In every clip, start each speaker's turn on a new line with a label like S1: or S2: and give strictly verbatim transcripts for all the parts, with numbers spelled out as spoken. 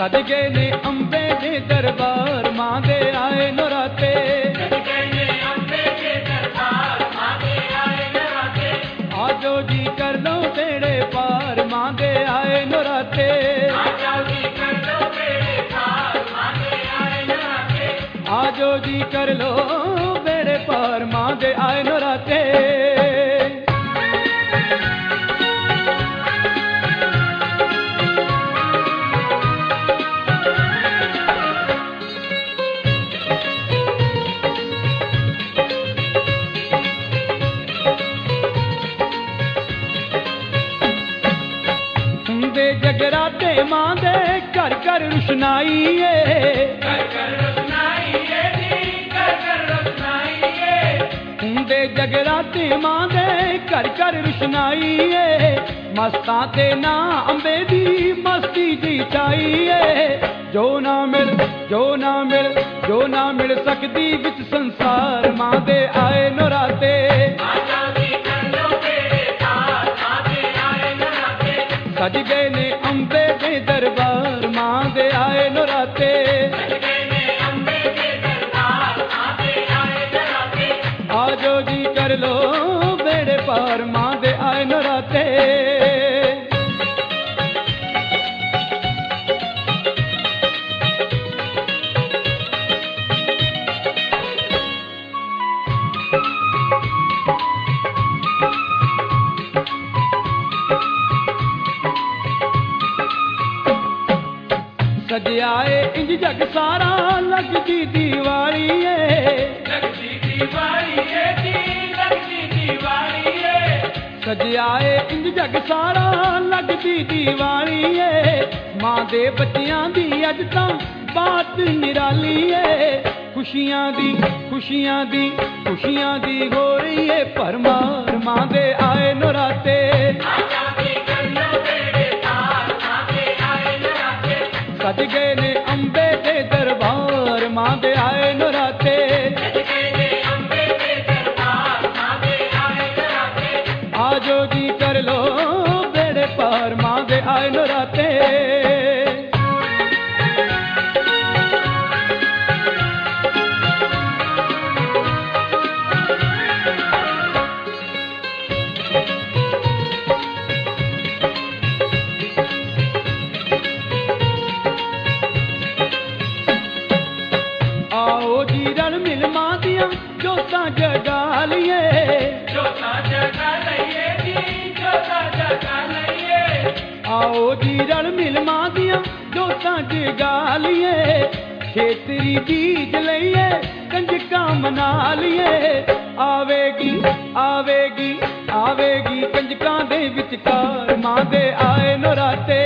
S1: सज गए ने अंबे दे दरबार मां दे आए नराते। आजो जी कर लो बेड़े पार मां दे आए नराते। आजो जी कर लो बेड़े पार मां दे आए नराते। जगराते मां दे घर घर रुशनाई हुंदे जगराते मां दे घर घर रुशनाई मस्तां ते ना अंबे दी मस्ती जी चाहिए। जो ना मिल जो ना मिल जो ना मिल सकदी विच संसार मां दे आए नराते। सज गए ने अंबे दे दरबार मां दे आए नराते। आजो जी कर लो बेड़े पार मां दे आए नराते। सज आए इंज जग सारा लगदी दीवारी लगदी दीवारी जी लगदी दीवारी। सज आए इंज जग सारा लगदी दीवारी मां दे बच्चियां दी अज तां बात निराली है। खुशियां दी खुशियां दी खुशियां दी हो रही है भरमार मां दे आए नराते। सज गए ने अंबे दे दरबार मां दे आए नराते। आजो जी कर लो बेड़े पार मां दे आए नराते। जगा लिये जोता जगा लिये जी जोता जगा लिये। आओ जी रल मिल मां दियां जोता जगा लिये। खेतरी बीज लइए कंजका मना लिये। आवेगी आवेगी आवेगी कंजका दे विचकार मां दे आए नराते।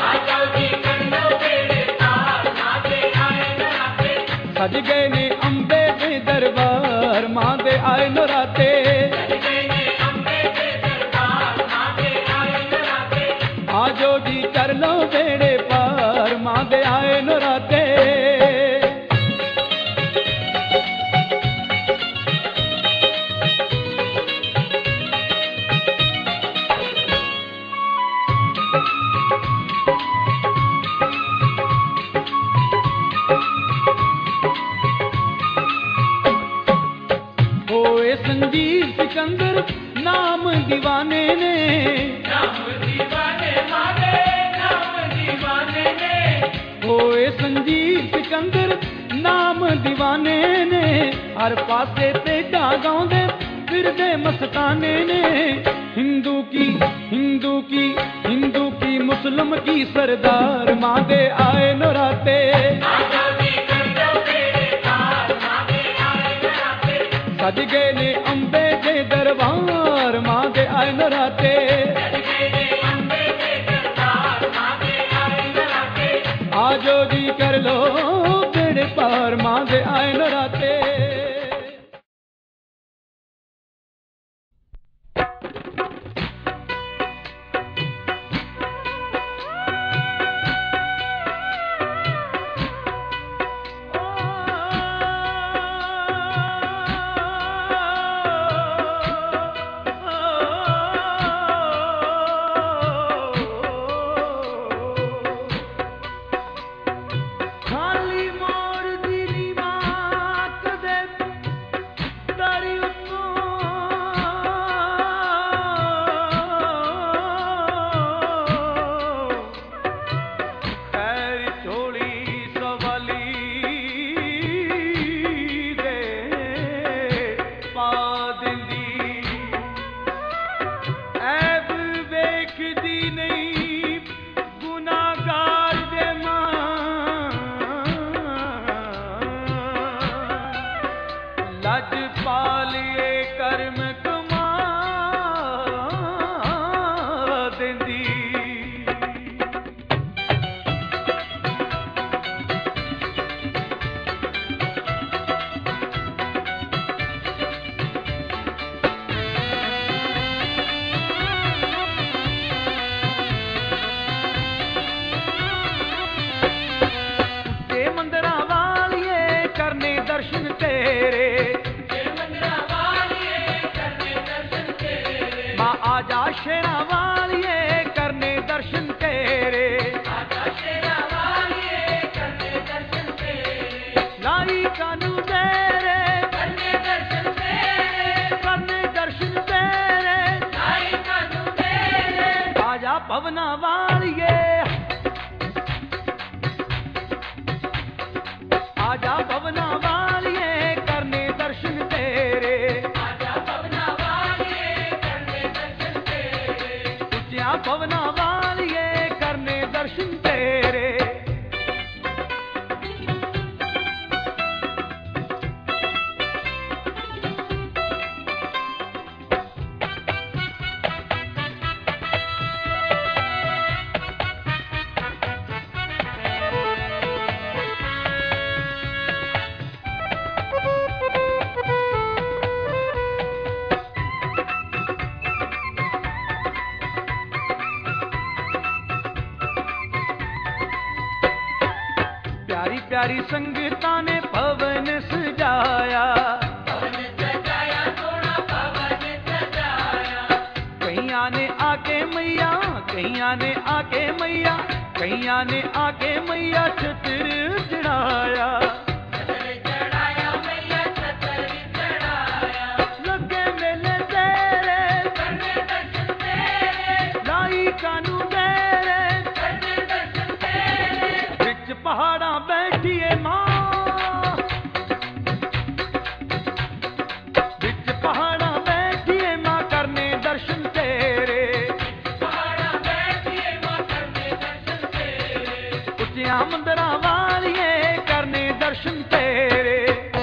S1: सज गए ने अंबे दे दरबार मां दे आए नराते। आजो जी कर लो बेड़े पार मां दे आए नराते। संजीव सिकंदर नाम दीवाने ने नाम दीवाने माने नाम दीवाने ने। होए संजीव सिकंदर नाम दीवाने ने हर पासे ते गाउंदे फिरदे मस्ताने ने। हिंदू की हिंदू की हिंदू की मुस्लिम की सरदार मां दे आए नराते। सज गए ने अंबे दे दरबार मां दे आए नराते। आजो जी कर लो बेड़े पार मां दे आए नराते। पवना वालिए, आजा पवना वालिए करने दर्शन तेरे, आजा पवना वालिए करने दर्शन तेरे, ऊंचा पवना वालिए करने दर्शन तेरे। प्यारी संगता ने पवन सजाया, पवन सजाया सोना पवन सजाया, कईयां ने आके मैया, कईयां ने आके मैया, कईयां ने आके मैया छतर चढ़ाया, छतर चढ़ाया मैया छतर चढ़ाया, लगे मेले तेरे करने दर्शन तेरे, लाई कानू तेरे करने दर्शन तेरे, बिच पहाड़ा बैठिए माँ, बिच पहाड़ा बैठिए माँ करने दर्शन तेरे, पहाड़ा बैठिए माँ करने दर्शन तेरे, उच्चिया मंदिरा वालिए करने दर्शन तेरे।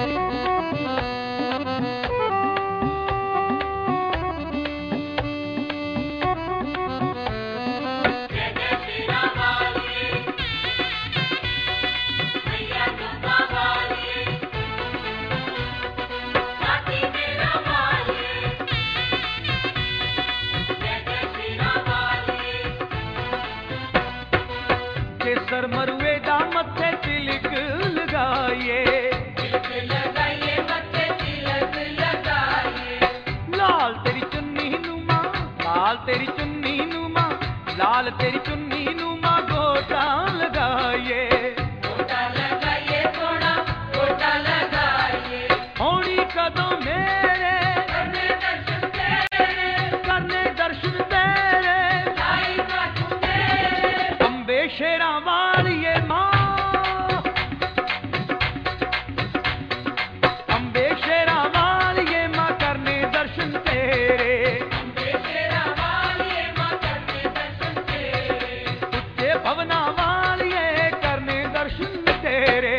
S1: केसर मरुए दा मत्थे तिलक लगाइए, तिलक लगाइए मत्थे तिलक लगाइए, लाल तेरी चुन्नी नुमा, लाल तेरी चुन्नी नुमा, लाल तेरी चुन्नी नुमा गोटा लगाइए, गोटा लगाइए सोना गोटा लगाइए, होनी कदों मेरे करने दर्शन तेरे, करने दर्शन तेरे, लाई काटू तेरे, अम्बे शेरा वालिए माँ, अम्बे शेरा वालिए माँ करने दर्शन तेरे, अम्बे शेरा वालिए माँ करने दर्शन तेरे, उच्चे भवना वालिए करने दर्शन तेरे।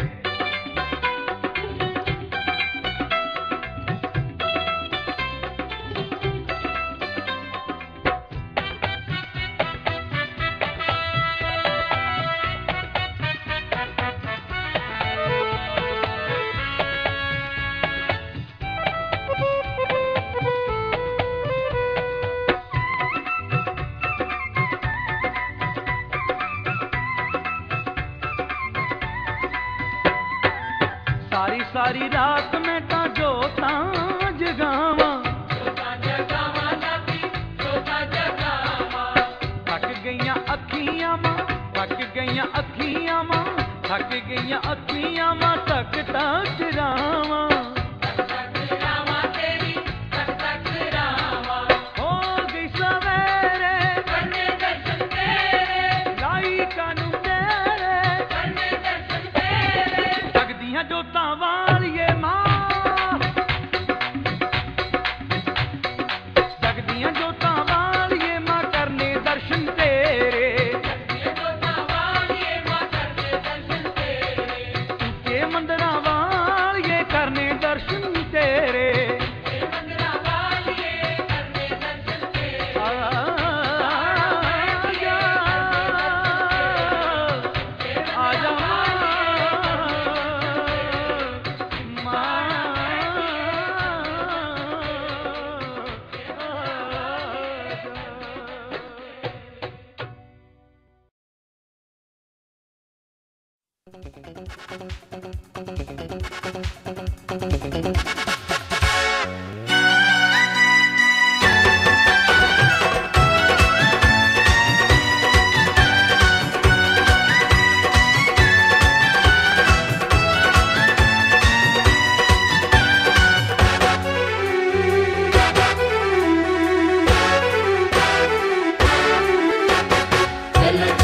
S1: सारी सारी रात में ता जोता जगावा, जोता जगावा नाती जोता जगावा, थक गईयां अखियां मां, थक गईयां अखियां मां, थक गईयां अखियां मां, तक तक रावा, तक तक रावा तेरी तक तक रावा, हो गई सवेरे करने दर्शन तेरे, लाई कानू तेरे करने दर्शन तेरे, जगदियां जोतां वालिए मां, जगदियां जोतां वालिए मां करने दर्शन तेरे, जगदियां जोतां वालिए मां करने दर्शन तेरे, ऊंचे मंदिरां वालिए करने दर्शन तेरे, ऊंचे मंदिरां वालिए करने दर्शन तेरे, आजा आजा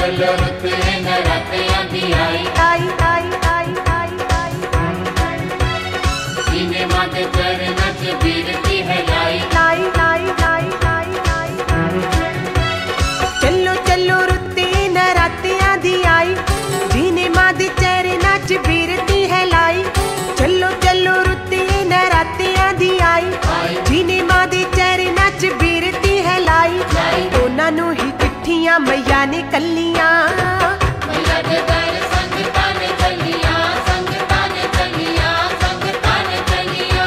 S2: चलो रुत नरातियां दी आई
S3: आई आई आई आई आई
S2: जीने मां दे चरनां च बीरती है लाई
S3: लाई लाई लाई लाई लाई चलो चलो रुते नरातियां दी आई जीने मां दे चरनां च बीरती है लाई चलो चलो रुते नरातियां दी आई जीने मां दे चरनां च बीरती है लाई उन्हां नूं ही चिट्ठियां मैया ने कल्लियां
S2: मैया दे दर संगतां ने चलियां संगतां ने चलियां संगतां ने चलियां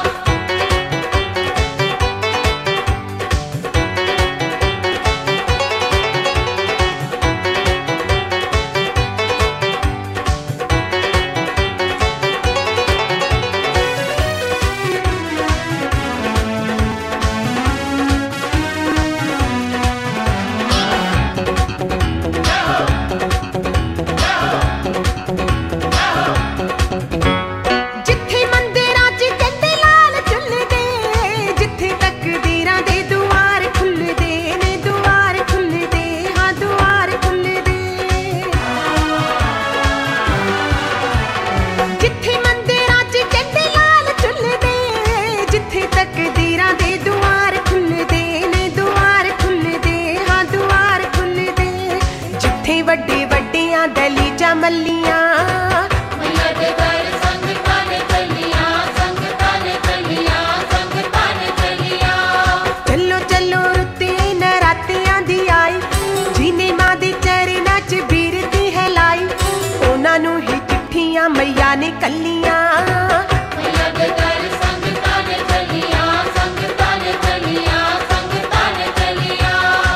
S3: जिथे मंदिरां च कहंदे लाल झुलदे जिथे तकदीरां दे दुआर खुलदे ने दुआर खुलदे हां दुआर खुलदे जिथे मंदिरां च कहंदे लाल झुलदे जिथे तकदीरां दे दुआर खुलदे ने दुआर खुलदे हां दुआर खुलदे जिथे वड्डे वड्डियां दलीजां मल्लियां
S2: मैया दे दर संगतां ने चलियां संगतां ने चलियां संगतां ने चलियां
S3: चलो चलो रुते नरातियां दी आई जीने मां दे चरनां च बीरती है लाई उन्हां नूं ही चिट्ठियां मैया ने कल्लियां
S2: मैया दे दर संगतां ने चलियां संगतां ने चलियां संगतां ने चलियां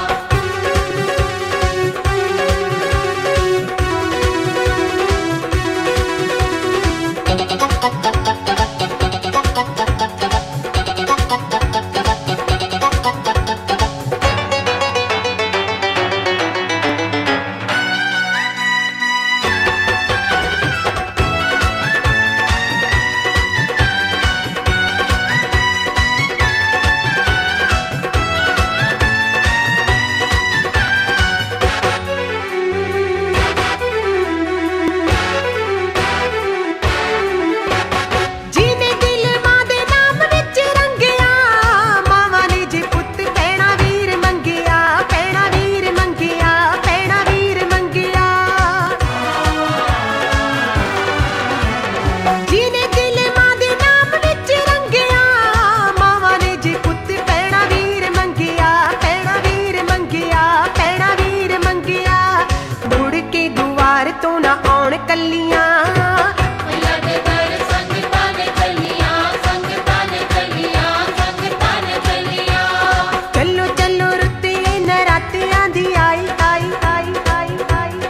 S3: जीने दिल मां दे नाम विच रंगिया मावां ने जे पुੱਤ पैणा वीर मंगिया पैणा वीर मंगिया पैणा वीर मंगिया जीने दिल मां दे नाम विच रंगिया मावां ने जे पुੱਤ पैणा वीर मंगिया पैणा वीर मंगिया पैणा वीर मंगिया मुड़ के दुआर तो ना आउण कल्लियां
S2: मैया दे दर संगतां ने चलियां संगतां ने चलियां संगतां ने चलियां
S3: चलो चलो रुते नरातियां दी आई आई आई आई आई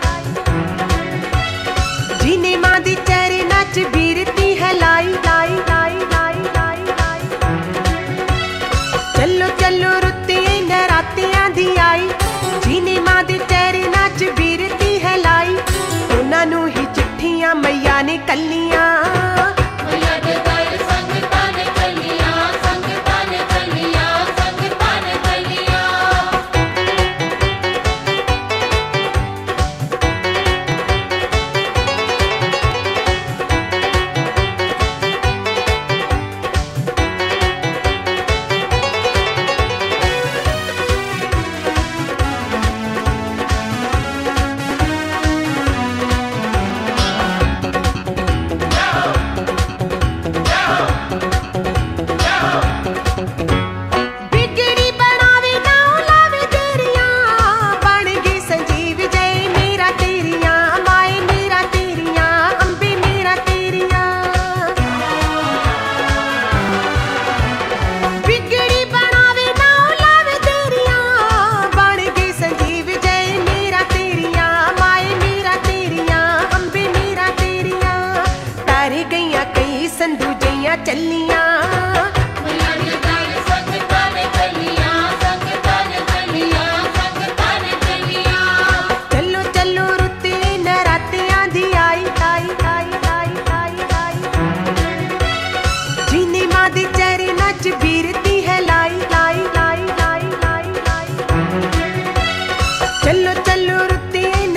S3: आई जीने मां दी चरनां च बीरती है लाई लाई लाई लाई लाई लाई चलो चलो रुते नरातियां दी आई जीने मां दी चरनां च बीरती है लाई उन्हां नूं ही चिट्ठियां मैया ने कल्लियां
S2: मैया दे दर संगतां ने चलियां संगतां ने चलियां संगतां ने चलियां
S3: बिगड़ी बनावे नाउ लावे तेरियां बन गई संजीव जय मेरा तेरियां माए मेरा तेरियां अंबे मेरा तेरियां बिगड़ी बनावे नाउ लावे तेरियां बन गई संजीव जय मेरा तेरियां माए मेरा तेरियां अंबे मेरा तेरियां तारे गईयां कई संधू जइयां चलियां
S2: मैया दे दर संगतां ने चलियां संगतां ने चलियां संगतां ने चलियां
S3: चलो चलो रुते नरातियां दी आई आई आई आई आई आई जीने मां दे चरनां च बीरती है लाई लाई लाई लाई लाई लाई चलो चलो रुते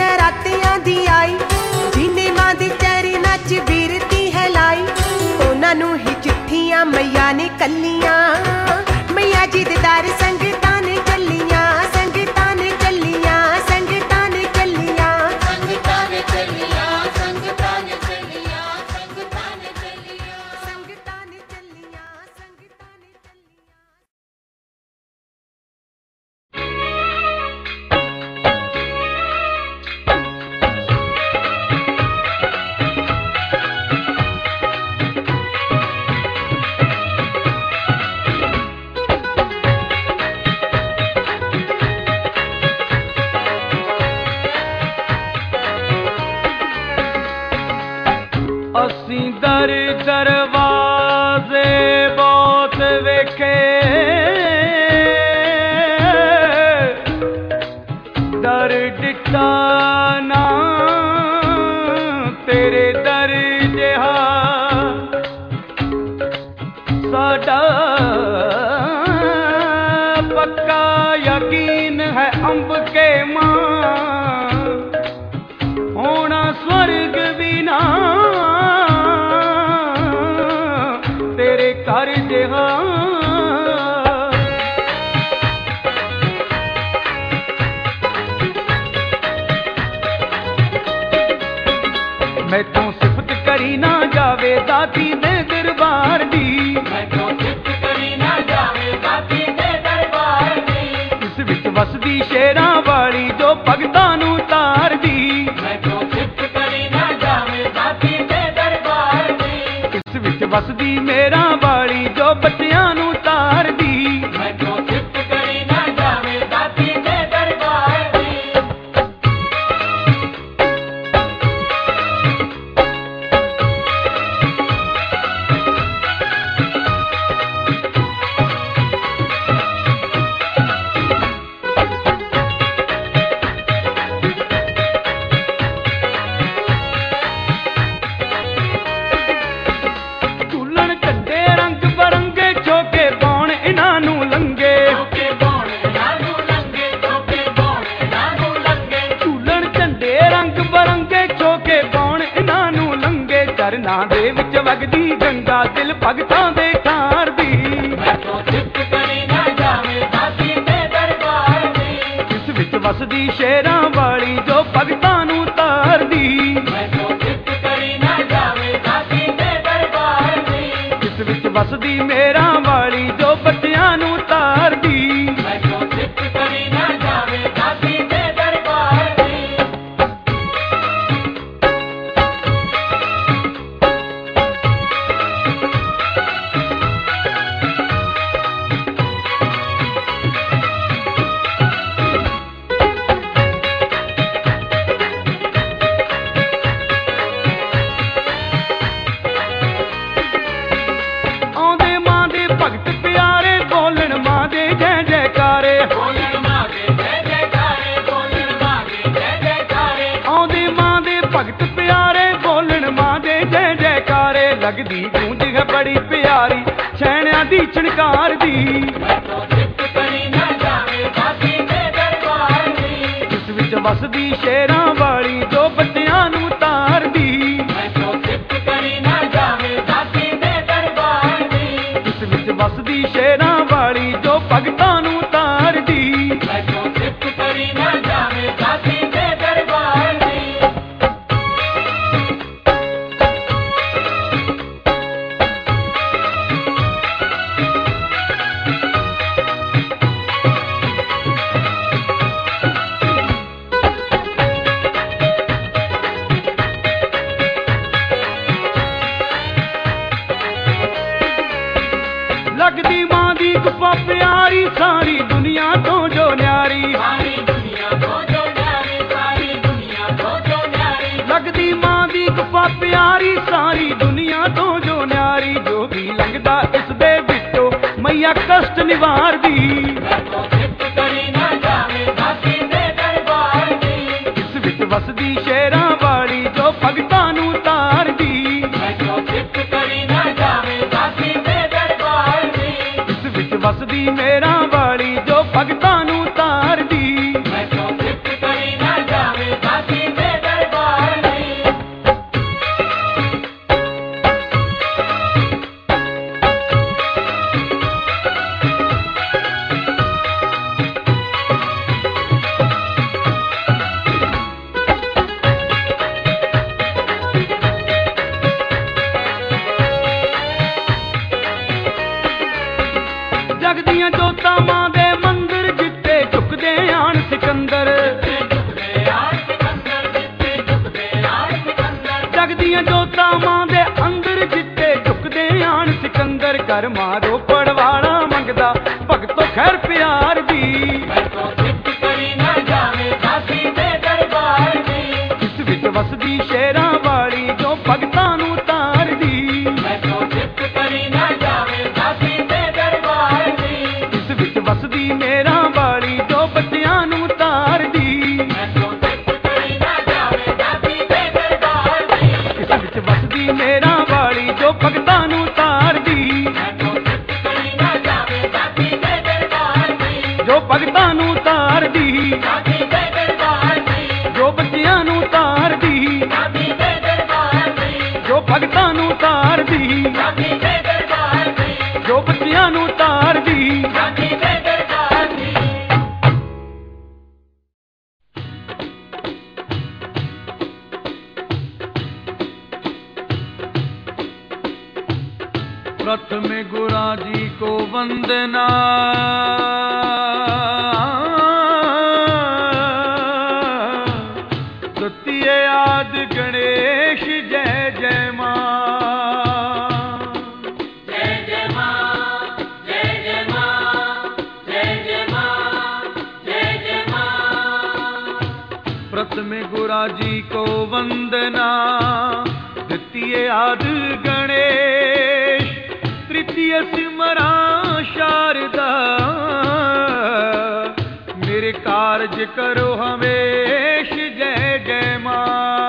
S3: ਦੀਆਂ ਮਈਆਂ ਨੇ ਕੱਲੀਆਂ, ਮਈਆ ਜੀ ਦੇ ਦਰ ਸੰਗਤਾਂ ਨੇ ਚੱਲੀਆਂ, ਸੰਗਤਾਂ ਨੇ ਚੱਲੀਆਂ, ਸੰਗਤਾਂ ਨੇ ਚੱਲੀਆਂ,
S2: ਸੰਗਤਾਂ ਨੇ ਚੱਲੀਆਂ, ਸੰਗਤਾਂ ਨੇ ਚੱਲੀਆਂ, ਸੰਗਤਾਂ ਨੇ ਚੱਲੀਆਂ,
S3: ਸੰਗਤਾਂ ਨੇ ਚੱਲੀਆਂ, ਸੰਗਤਾਂ ਨੇ ਚੱਲੀਆਂ।
S1: ਅਸੀਂ ਦਰ ਦਰਵਾਜ਼ੇ ਬਹੁਤ ਵੇਖੇ, ਦਰ ਡਿੱਠਾ ਨਾ ਤੇਰੇ ਦਰ ਜਿਹਾ, ਸਾਡਾ ਪੱਕਾ ਯਕੀਨ ਹੈ ਅੰਬ ਕੇ ਮਾਂ ਹੋਣਾ ਸਵਰਗ ਵੀ ਨਾ ਤੇਰੇ ਘਰ ਜਿਹਾ। ਮੈਥੋਂ ਸਿਫਤ ਕਰੀ ਨਾ ਜਾਵੇ ਦਾਤੀ ਦੇ ਦਰਬਾਰ ਦੀ,
S4: ਮੈਥੋਂ ਸਿਫਤ ਕਰੀ ਨਾ ਜਾਵੇ ਦਾਤੀ ਦੇ ਦਰਬਾਰ ਦੀ,
S1: ਇਸ ਵਿੱਚ ਵਸਦੀ ਸ਼ੇਰਾਂ ਵਾਲੀ ਜੋ ਭਗਤਾਂ ਨੂੰ ਤਾਰਦੀ,
S4: ਮੈਥੋਂ ਸਿਫਤ ਕਰੀ ਨਾ ਜਾਵੇ ਦਾਤੀ ਦੇ ਦਰਬਾਰ ਦੀ,
S1: ਇਸ ਵਿੱਚ ਵਸਦੀ ਮੇਰਾਂ ਵਾਲੀ ਜੋ ਬੱਚਿਆਂ ਨੂੰ ਤਾਰਦੀ,
S4: ਮੈਥੋਂ ਸਿਫਤ ਕਰੀ ਨਾ ਜਾਵੇ ਦਾਤੀ ਦੇ ਦਰਬਾਰ ਦੀ।
S1: ਝੂਲਣ ਝੰਡੇ ਰੰਗ ਬਰੰਗੇ ਚੋਕੇ ਪਾਉਣ ਇਹਨਾਂ ਨੂੰ ਲੰਗੇ,
S4: ਚੋਕੇ ਬੋਣੇ ਨਾਨੂ ਲੰਗੇ, ਚੋਕੇ ਬੋਣੇ ਨਾਨੂ ਲੰਗੇ,
S1: ਝੂਲਣ ਝੰਡੇ ਰੰਗ ਬਰੰਗੇ ਚੋਕੇ ਪਾਉਣ ਇਹਨਾਂ ਨੂੰ ਲੰਗੇ, ਚਰਨਾਂ ਦੇ ਵਿੱਚ ਵਗਦੀ ਗੰਗਾ ਦਿਲ ਭਗਤਾਂ ਦੇ ਠਾਰਦੀ,
S4: ਮੈਥੋਂ ਸਿਫਤ ਕਰੀ ਨਾ ਜਾਵੇ ਦਾਤੀ ਦੇ ਦਰਬਾਰ ਦੀ,
S1: ਇਸ ਵਿੱਚ ਵਸਦੀ ਸ਼ੇਰਾਂ ਵਾਲੀ ਜੋ ਭਗਤਾਂ ਨੂੰ ਤਾਰਦੀ,
S4: ਮੈਥੋਂ ਸਿਫਤ ਕਰੀ ਨਾ ਜਾਵੇ ਦਾਤੀ ਦੇ ਦਰਬਾਰ ਦੀ,
S1: ਇਸ ਵਿੱਚ ਵਸਦੀ ਮੇਰਾਂ ਵਾਲੀ ਜੋ ਬੱਚਿਆਂ ਨੂੰ ਤਾਰਦੀ।
S4: ਮੈਥੋਂ ਸਿਫਤ ਕਰੀ ਨਾ ਜਾਵੇ ਦਾਤੀ ਦੇ ਦਰਬਾਰ ਦੀ।
S1: ਆਉਂਦੇ ਮਾਂ ਦੇ ਭਗਤ ਪਿਆਰੇ ਬੋਲਣ ਮਾਂ ਦੇ ਜੈ ਜੈਕਾਰੇ,
S4: ਬੋਲਣ ਮਾਗੇ ਜੈ ਜੈਕਾਰੇ, ਬੋਲਣ ਮਾਗੇ ਜੈ ਜੈਕਾਰੇ,
S1: ਆਉਂਦੇ ਮਾਂ ਦੇ ਭਗਤ ਪਿਆਰੇ ਬੋਲਣ ਮਾਂ ਦੇ ਜੈ ਜੈਕਾਰੇ, ਲੱਗਦੀ ਗੂੰਜ ਹੈ ਬੜੀ ਪਿਆਰੀ ਛੈਣਿਆਂ ਦੀ ਛਣਕਾਰ ਦੀ,
S4: ਮੈਥੋਂ ਸਿਫਤ ਕਰੀ ਨਾ ਜਾਵੇ ਦਾਤੀ ਦੇ ਦਰਬਾਰ ਦੀ,
S1: ਇਸ ਵਿੱਚ ਵਸਦੀ ਸ਼ੇਰਾਂ ਵਾਲੀ ਜੋ ਬੱਚਿਆਂ ਨੂੰ ਤਾਰਦੀ,
S4: ਮੈਥੋਂ ਸਿਫਤ ਕਰੀ ਨਾ ਜਾਵੇ ਦਾਤੀ ਦੇ ਦਰਬਾਰ ਦੀ,
S1: ਇਸ ਵਿੱਚ ਵਸਦੀ ਸ਼ੇਰਾਂ ਵਾਲੀ ਜੋ ਭਗਤਾਂ ਨੂੰ ਤਾਰਦੀ।
S4: ਮੈਥੋਂ ਸਿਫਤ ਕਰੀ ਨਾ ਜਾਵੇ ਦਾਤੀ ਦੇ ਦਰਬਾਰ ਦੀ।
S1: ਲੱਗਦੀ ਮਾਂ ਦੀ ਗੁਫਾ ਪਿਆਰੀ ਸਾਰੀ ਦੁਨੀਆ ਤੋਂ ਜੋ ਨਿਆਰੀ,
S4: ਸਾਰੀ ਦੁਨੀਆ ਤੋਂ ਜੋ ਨਿਆਰੀ, ਸਾਰੀ ਦੁਨੀਆ ਤੋਂ ਜੋ ਨਿਆਰੀ,
S1: ਲੱਗਦੀ ਮਾਂ ਦੀ ਗੁਫਾ ਪਿਆਰੀ ਸਾਰੀ ਦੁਨੀਆ ਤੋਂ ਜੋ ਨਿਆਰੀ, ਜੋ ਵੀ ਲੰਘਦਾ ਇਸ ਦੇ ਵਿੱਚੋਂ ਮਈਆ ਕਸ਼ਟ ਨਿਵਾਰਦੀ,
S4: ਮੈਥੋਂ ਸਿਫਤ ਕਰੀ ਨਾ ਜਾਵੇ ਦਾਤੀ ਦੇ ਦਰਬਾਰ ਦੀ,
S1: ਇਸ ਵਿੱਚ ਵਸਦੀ ਸ਼ੇਰਾਂ ਵਾਲੀ ਜੋ ਭਗਤਾਂ ਨੂੰ ਤਾਰਦੀ,
S4: ਮੈਥੋਂ ਸਿਫਤ ਕਰੀ ਨਾ ਜਾਵੇ ਦਾਤੀ ਦੇ ਦਰਬਾਰ ਦੀ,
S1: ਇਸ ਵਿੱਚ ਵਸਦੀ ਮੇਰਾਂ ਵਾਲੀ ਜੋ ਭਗਤਾਂ ਨੂੰ ਤਾਰਦੀ।
S4: ਮੈਥੋਂ ਸਿਫਤ ਕਰੀ ਨਾ ਜਾਵੇ ਦਾਤੀ ਦੇ ਦਰਬਾਰ ਦੀ।
S1: दियां जोतां मां दे अंदर जिते झुकदे आण सिकंदर कर मारो पड़वाड़ा मंगदा भगतो खैर प्यार दी
S4: मैं तो सिफ्त करी ना जावे दासी दे दरबार दी
S1: इस विच वसदी शेरां वाली जो भगतां नूं तारदी
S4: मैं तो सिफ्त करी ना जावे दासी दे दरबार दी
S1: इस विच वसदी मेरा वाली जो बच्चियां नूं तारदी
S4: मैं तो सिफ्त करी ना जावे दासी दे दरबार दी
S1: इस विच वसदी मेरा वाली जो भगतां नूं तारदी
S4: मैं तो सिफ्त करी ना जावे दासी दे दरबार दी
S1: जो भगतां नूं तारदी
S4: दासी दे दरबार दी
S1: जो बच्चियां नूं तारदी
S4: दासी दे दरबार दी
S1: जो भगतां नूं तारदी
S4: दासी दे दरबार दी
S1: जो बच्चियां नूं तारदी
S4: दासी दे दरबार दी
S1: प्रथम गुरा जी को वंदना द्वितीय आदि गणेश जय जय मां
S4: जय जय मां जय जय मां जय जय मां जय जय मां
S1: प्रथम गुरा जी को वंदना द्वितीय आदि गणेश तृतीय सिमरा शारदा मेरे कार्य करो हमेश जय जय मां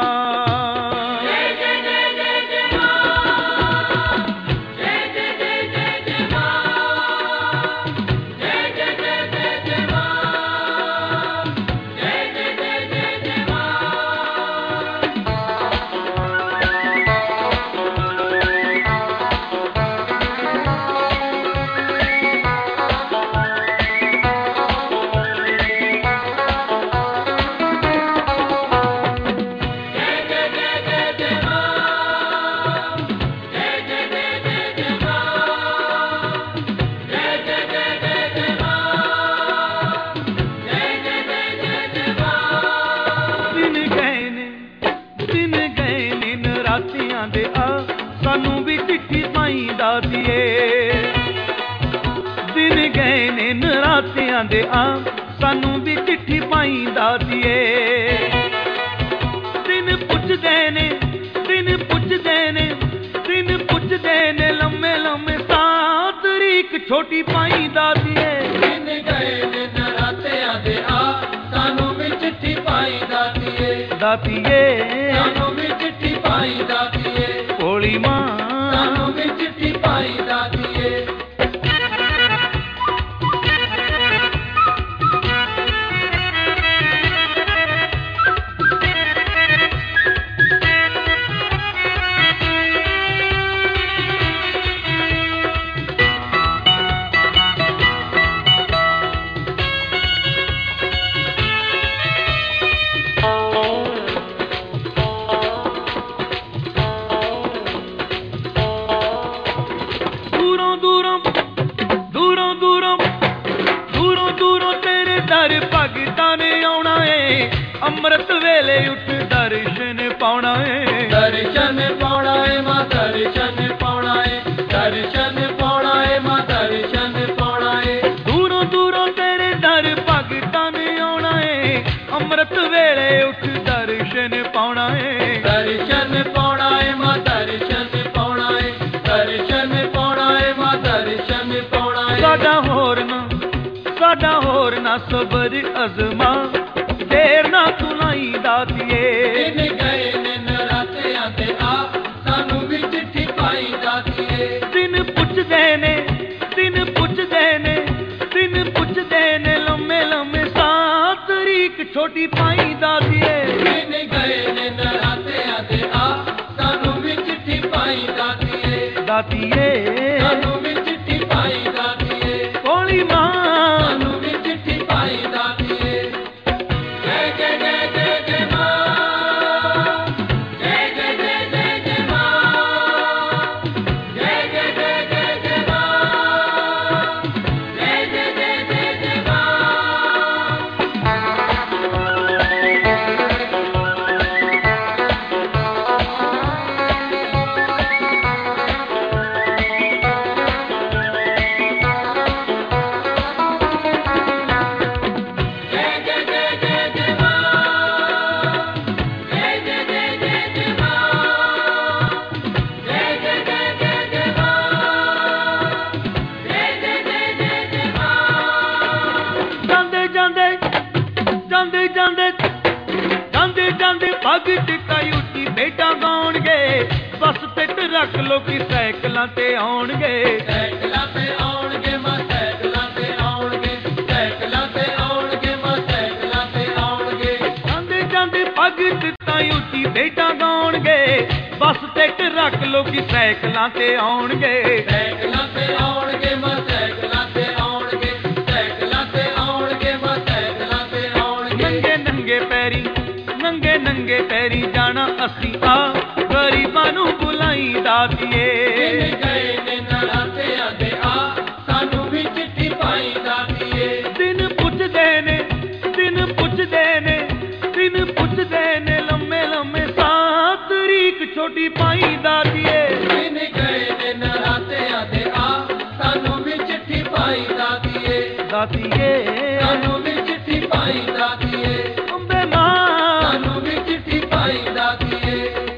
S4: जय जय जय जय जय मां जय जय जय जय जय मां जय जय जय जय जय मां जय जय जय जय जय मां
S1: सानू भी चिट्ठी पाई दातिए दिन गए ने नरातियां दे आ सानू भी चिट्ठी पाई दातिए दिन पुछदे ने दिन पुछदे ने दिन पुछदे ने लम्मे लम्मे सात तरीक छोटी पाई दातिए
S4: दिन गए ने नरातियां दे आ सानू भी चिट्ठी पाई दातिए
S1: दातिए
S4: सानू भी चिट्ठी पाई दातिए
S1: भोली मां
S4: सानू भी चिट्ठी पाई दातिए
S1: अमृत वेले उठ दर्शन पाउणा है
S4: दर्शन पाउणा है मां दर्शन पाउणा है दर्शन पाउणा है मां दर्शन पाउणा है
S1: दूरों दूरों तेरे दर भगतां ने आउणा है अमृत वेले उठ दर्शन पाउणा है
S4: दर्शन पाउणा है मां दर्शन पाउणा है दर्शन पाउणा है मां दर्शन पाउणा है
S1: साडा होर ना साडा होर ना सबर अज़मा देर ना सुनाई दातिए
S4: दिन गए ने नरातियां दे आ सानू भी चिट्ठी पाई दातिए
S1: दिन पुछदे ने दिन पुछदे ने दिन पुछदे ने लम्मे लम्मे सात तरीक छोटी पाई दातिए
S4: दिन गए ने नरातियां दे आ सानू भी चिट्ठी पाई दातिए
S1: दातिए
S4: सानू भी चिट्ठी पाई दातिए
S1: भोली मां
S4: सानू भी चिट्ठी पाई दातिए जय जय जय जय जय मां
S1: ਜਾਂਦੇ ਜਾਂਦੇ ਜਾਂਦੇ ਪੱਗ ਟਿਕਾਈ ਉੱਚੀ ਬੇਟਾ ਗਾਉਣਗੇ ਬੱਸ ਤੇ ਟਰੱਕ ਲੋਕੀ ਸਾਈਕਲਾਂ ਤੇ ਆਉਣਗੇ
S4: ਸਾਈਕਲਾਂ ਤੇ ਆਉਣਗੇ ਮਾਂ ਸਾਈਕਲਾਂ ਤੇ ਆਉਣਗੇ ਸਾਈਕਲਾਂ ਤੇ ਆਉਣਗੇ ਮਾਂ ਸਾਈਕਲਾਂ ਤੇ ਆਉਣਗੇ
S1: ਜਾਂਦੇ ਜਾਂਦੇ ਪੱਗ ਟਿਕਾਈ ਉੱਚੀ ਬੇਟਾ ਗਾਉਣਗੇ ਬੱਸ ਤੇ ਟਰੱਕ ਲੋਕੀ ਸਾਈਕਲਾਂ ਤੇ ਆਉਣਗੇ
S4: ਸਾਈਕਲਾਂ ਤੇ ਆਉਣਗੇ ਮਾਂ ਸਾਈਕਲਾਂ ਤੇ ਆਉਣਗੇ ਸਾਈਕਲਾਂ ਤੇ ਆਉਣਗੇ ਮਾਂ ਸਾਈਕਲਾਂ ਤੇ ਆਉਣਗੇ
S1: ਨੰਗੇ ਨੰਗੇ ਪੈਰੀ ਨੰਗੇ ਨੰਗੇ ਪੈਰੀ ਜਾਣਾ ਅਸੀਂ ਆ ਗਰੀਬਾਂ ਨੂੰ ਬੁਲਾਈ ਦਾਤੀਏ
S4: ਦਿਨ ਗਏ ਨੇ ਨਰਾਤਿਆਂ ਦੇ ਆ ਸਾਨੂੰ ਵੀ ਚਿੱਠੀ ਪਾਈ ਦਾਤੀਏ
S1: ਦਿਨ ਪੁੱਛਦੇ ਨੇ ਦਿਨ ਪੁੱਛਦੇ ਨੇ ਦਿਨ ਪੁੱਛਦੇ ਨੇ ਲੰਮੇ ਲੰਮੇ ਸਾਤ ਤਰੀਕ ਛੋਟੀ ਪਾਈ ਦਾਤੀਏ
S4: ਦਿਨ ਗਏ ਨੇ ਨਰਾਤਿਆਂ ਦੇ ਆ ਸਾਨੂੰ ਵੀ ਚਿੱਠੀ ਪਾਈ ਦਾਤੀਏ
S1: ਦਾਤੀਏ
S4: ਸਾਨੂੰ ਵੀ ਚਿੱਠੀ ਪਾਈ ਦਾਤੀਏ
S1: ਅੰਬੇ ਮਾਂ
S4: ਸਾਨੂੰ ਵੀ ਚਿੱਠੀ ਪਾਈ ਦਾਤੀਏ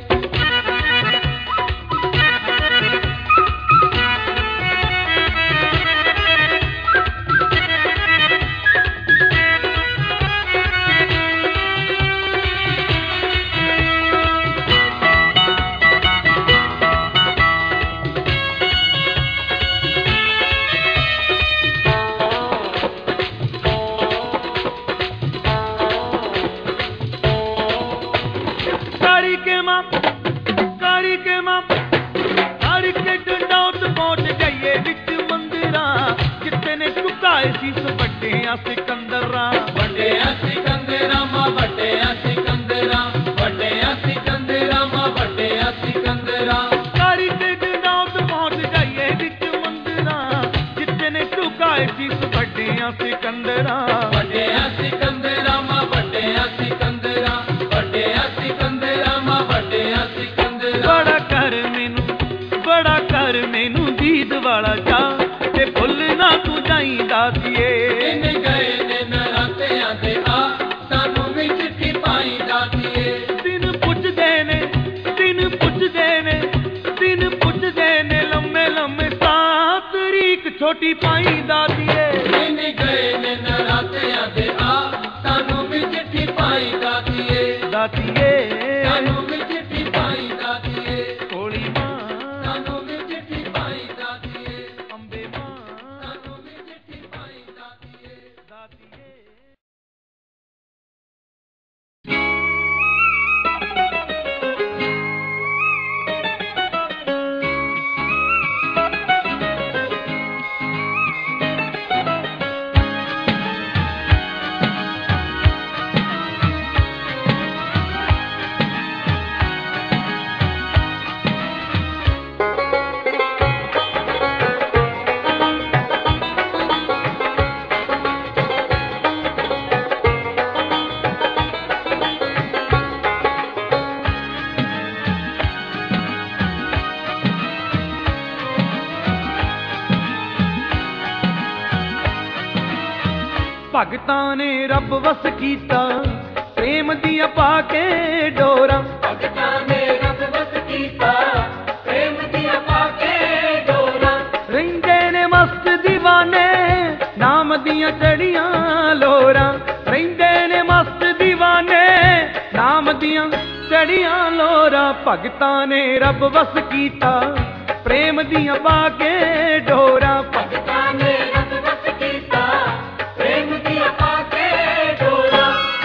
S1: ਕਾਰੀ ਕੇ ਮਾਂ ਕਾਰੀ ਕੇ ਮਾਂ ਕਾਰੀ ਕੇ ਡੰਡੌਤ ਪਹੁੰਚ ਗਈਏ ਵਿੱਚ ਮੰਦਿਰਾਂ ਜਿੱਥੇ ਨੇ ਝੁਕਾਏ ਸੀ ਵੱਡਿਆਂ ਸਿਕੰਦਰਾਂ
S4: ਵੱਡਿਆਂ ਸਿਕੰਦਰਾਂ ਮਾਂ ਵੱਡਿਆਂ ਸਿਕੰਦਰਾਂ ਵੱਡਿਆਂ ਸਿਕੰਦਰਾਂ ਮਾਂ ਵੱਡਿਆਂ ਸਿਕੰਦਰਾਂ
S1: ਕਾਰੀ ਕੇ ਡੰਡੌਤ ਪਹੁੰਚ ਗਈਏ ਵਿੱਚ ਮੰਦਿਰਾਂ ਜਿੱਥੇ ਨੇ ਝੁਕਾਏ ਸੀ ਵੱਡਿਆਂ ਸਿਕੰਦਰਾਂ
S4: ਵੱਡਿਆਂ ਸਿਕੰਦਰਾਂ ਮਾਂ ਵੱਡਿਆਂ ਸਿਕੰਦਰਾਂ ਵੱਡਿਆਂ ਸਿਕੰਦਰਾਂ ਮਾਂ ਵੱਡਿਆਂ ਸਿਕੰਦਰਾਂ
S1: ਬੜਾ ਕਰ ਮੈਨੂੰ ਬੜਾ ਕਰ ਮੈਨੂੰ ਦੀਦ ਵਾਲਾ ਜਾ ਤੇ ਭੁੱਲ ਨਾ ਤੂੰ ਜਾਈ ਦਾਤੀਏ
S4: ਦਿਨ ਗਏ ਨੇ ਨਰਾਤਿਆਂ ਦੇ ਆ ਸਾਨੂੰ ਵੀ ਚਿੱਠੀ ਪਾਈ ਦਾਤੀਏ
S1: ਦਿਨ ਪੁੱਛਦੇ ਨੇ ਦਿਨ ਪੁੱਛਦੇ ਨੇ ਦਿਨ ਪੁੱਛਦੇ ਨੇ ਲੰਮੇ ਲੰਮੇ ਸਾਤ ਤਰੀਕ ਛੋਟੀ ਪਾਈ ਦਾਤੀਏ
S4: ਦਿਨ ਗਏ ਨੇ ਨਰਾਤਿਆਂ ਦੇ ਆ ਸਾਨੂੰ ਵੀ ਚਿੱਠੀ ਪਾਈ ਦਾਤੀਏ
S1: ਦਾਤੀਏ
S4: ਸਾਨੂੰ ਵੀ ਚਿੱਠੀ ਪਾਈ ਦਾਤੀਏ
S1: ਕੋਲੀ ਮਾਂ
S4: ਸਾਨੂੰ ਵੀ ਚਿੱਠੀ ਪਾਈ ਦਾਤੀਏ
S1: ਅੰਬੇ ਮਾਂ
S4: ਸਾਨੂੰ ਵੀ ਚਿੱਠੀ ਪਾਈ ਦਾਤੀਏ
S1: ਦਾਤੀਏ ਭਗਤਾਂ ਨੇ ਰੱਬ ਵਸ ਕੀਤਾ ਪ੍ਰੇਮ ਦੀਆਂ ਪਾ ਕੇ ਡੋਰਾਂ
S4: ਭਗਤਾਂ ਨੇ ਰੱਬ ਵਸ ਕੀਤਾ ਪ੍ਰੇਮ ਦੀਆਂ ਪਾ ਕੇ ਡੋਰਾਂ
S1: ਰਹਿੰਦੇ ਨੇ ਮਸਤ دیਵਾਨੇ ਨਾਮ ਦੀਆਂ ਚੜੀਆਂ ਲੋਰਾਂ ਰਹਿੰਦੇ ਨੇ ਮਸਤ دیਵਾਨੇ ਨਾਮ ਦੀਆਂ ਚੜੀਆਂ ਲੋਰਾਂ ਭਗਤਾਂ ਨੇ ਰੱਬ ਵਸ ਕੀਤਾ ਪ੍ਰੇਮ ਦੀਆਂ ਪਾ ਕੇ ਡੋਰਾਂ
S4: ਭਗਤਾਂ ਨੇ ਰੱਬ ਵਸ ਕੀਤਾ ਪ੍ਰੇਮ ਦੀਆਂ ਪਾ ਕੇ ਡੋਰਾਂ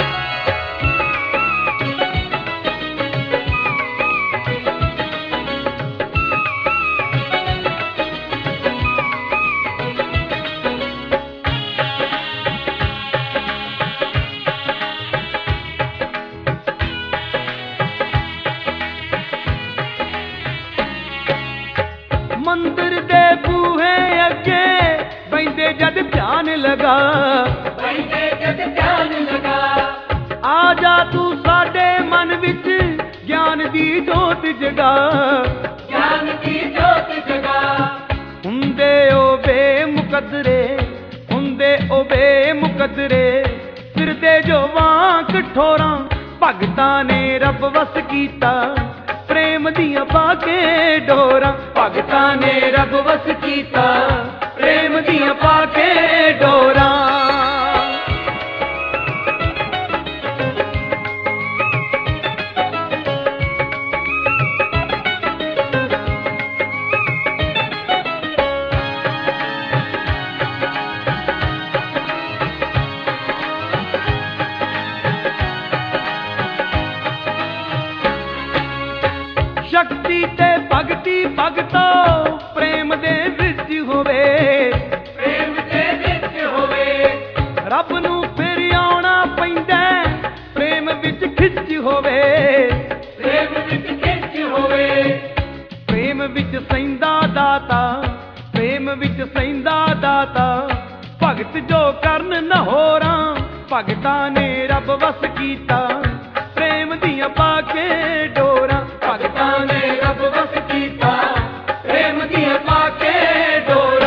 S1: ਮੰਦਰ ਦੇ ਬੂਹੇ ਅੱਗੇ ਬੈਂਦੇ ਜਦ ਧਿਆਨ ਲਗਾ
S4: ਬੈਠੇ ਜਦ ਧਿਆਨ ਲਗਾ
S1: ਆ ਜਾ ਤੂੰ ਸਾਡੇ ਮਨ ਵਿੱਚ ਗਿਆਨ ਦੀ ਜੋਤ ਜਗਾ
S4: ਗਿਆਨ ਦੀ ਜੋਤ ਜਗਾ
S1: ਹੁੰਦੇ ਉਹ ਬੇਮੁਕੱਦਰੇ ਹੁੰਦੇ ਉਹ ਬੇਮੁਕੱਦਰੇ ਫਿਰਦੇ ਜੋ ਵਾਂਕ ਠੋਰਾਂ ਭਗਤਾਂ ਨੇ ਰੱਬ ਵਸ ਕੀਤਾ ਪ੍ਰੇਮ ਦੀਆਂ ਪਾ ਕੇ ਡੋਰਾਂ ਭਗਤਾਂ ਨੇ ਰੱਬ ਵਸ ਕੀਤਾ ਪ੍ਰੇਮ ਦੀਆਂ ਪਾ ਕੇ ਡੋਰਾਂ शक्ति ते भगती भगतो प्रेम दे विच होवे
S4: प्रेम दे विच होवे
S1: रब नू फिर आउणा पैंदा प्रेम विच खिच होवे
S4: प्रेम विच खिच होवे
S1: प्रेम विच सैंदा दाता प्रेम विच सैंदा दाता भगत जो करन न होरां भगतां ने रब वस कीता प्रेम दियां पाके डोरां भगतां ने रब वस कीता प्रेम दियां पाके डोरां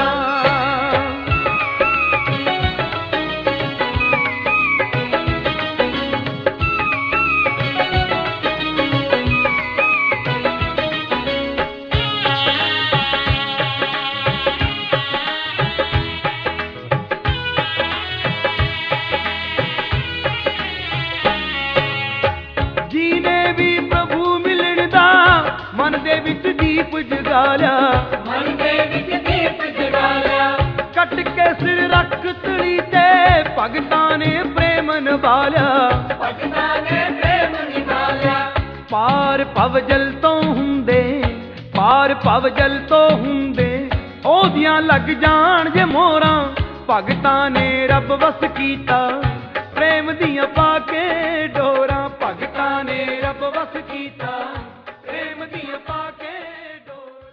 S1: मन दे विच दीप जगा लिया
S4: मन दे विच दीप जगा लिया
S1: कट के सिर रख तली ते भगतां ने प्रेम निभा लिया
S4: भगतां ने प्रेम निभा लिया
S1: पार भव जल तो हुंदे पार भव जल तो हुंदे ओदियां लग जाण जे मोरां भगतां ने रब वस कीता प्रेम दियां पाके डोरां भगतां ने रब वस कीता प्रेम दियां पाके डोरां।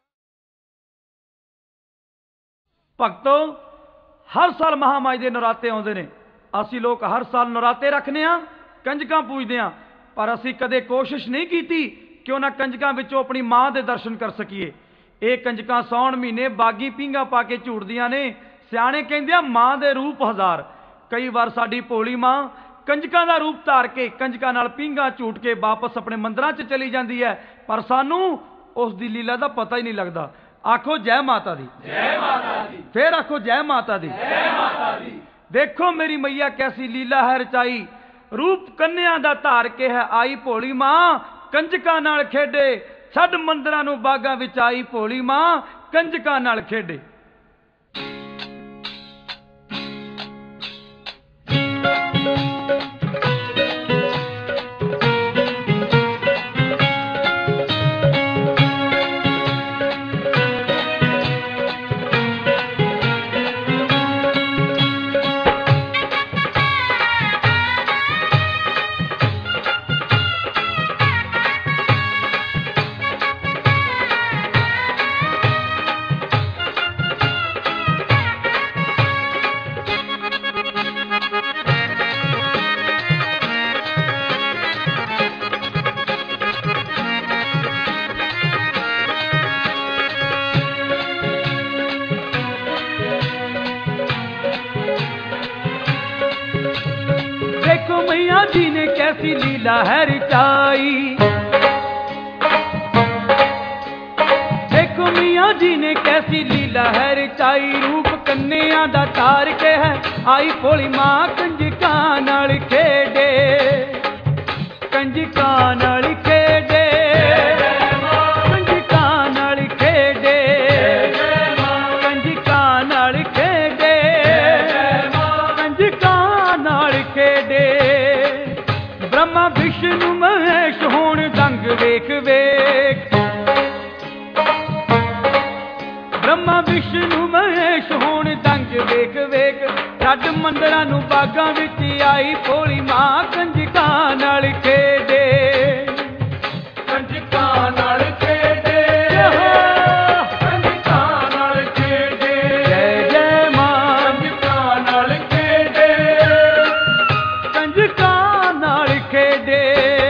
S1: भगतो हर साल महामाई दे नराते आउंदे ने असीं लोग हर साल नराते रखने आ कंजकां पूजदे आ पर असीं कदे कोशिश नहीं कीती कि उन्हां कंजकां विचों अपनी मां दे दर्शन कर सकीए। ये कंजकां सौण महीने बागी पींघां पा के झूटदियां ने सियाणे कहिंदे आ मां दे रूप हज़ार। कई वार साडी भोली मां कंजकां दा रूप धार के कंजकां नाल पींघां झूट के वापस अपने मंदिरां च चली जाती है पर सानू उस दी लीला दा पता ही नहीं लगता। आखो जय माता दी
S4: जय माता दी
S1: फिर आखो जय माता दी
S4: जय माता दी।
S1: देखो मेरी मैया कैसी लीला है रचाई रूप कन्या दा धार के है आई भोली मां कंजकां नाल खेडे छड मंदिरां नूं बागां विच आई भोली मां कंजकां नाल खेडे। मैया जी ने कैसी लीला है रचाई देखो मियाँ जी ने कैसी लीला है रचाई रूप कन्या दा तार के है आई भोली मां कंजकां नाल खेडे कंजकां नाल खेडे कंजकां नाल खेडे कंजकां नाल खेडे कंजकां नाल खेडे ब्रह्मा विष्णु महेश होण दंग वेख वेख ब्रह्मा विष्णु महेश होण दंग वेख वेख रड मंदिरां नूं बागां विच आई भोली मां कंजकां नाल खेडे कंजकां नाल खेडे कंजकां नाल खेडे जय जय मां कंजकां नाल खेडे कंजकां नाल खेडे।